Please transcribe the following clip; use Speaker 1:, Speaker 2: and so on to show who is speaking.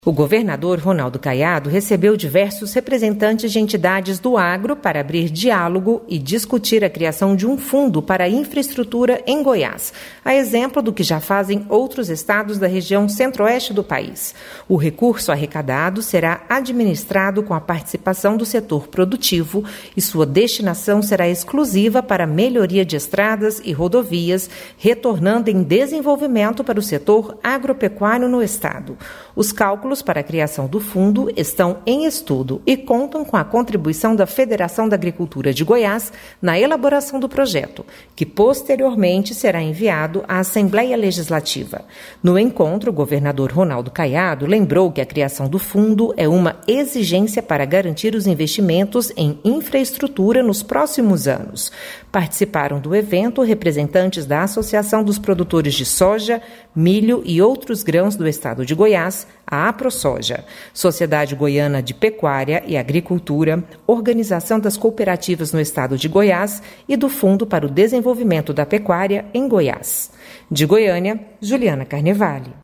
Speaker 1: O governador Ronaldo Caiado recebeu diversos representantes de entidades do agro para abrir diálogo e discutir a criação de um fundo para a infraestrutura em Goiás, a exemplo do que já fazem outros estados da região centro-oeste do país. O recurso arrecadado será administrado com a participação do setor produtivo e sua destinação será exclusiva para a melhoria de estradas e rodovias, retornando em desenvolvimento para o setor agropecuário no estado. Os cálculos para a criação do fundo estão em estudo e contam com a contribuição da Federação da Agricultura de Goiás na elaboração do projeto, que posteriormente será enviado à Assembleia Legislativa. No encontro, o governador Ronaldo Caiado lembrou que a criação do fundo é uma exigência para garantir os investimentos em infraestrutura nos próximos anos. Participaram do evento representantes da Associação dos Produtores de Soja, Milho e outros grãos do estado de Goiás, a AproSoja, Sociedade Goiana de Pecuária e Agricultura, Organização das Cooperativas no Estado de Goiás e do Fundo para o Desenvolvimento da Pecuária em Goiás. De Goiânia, Juliana Carnevale.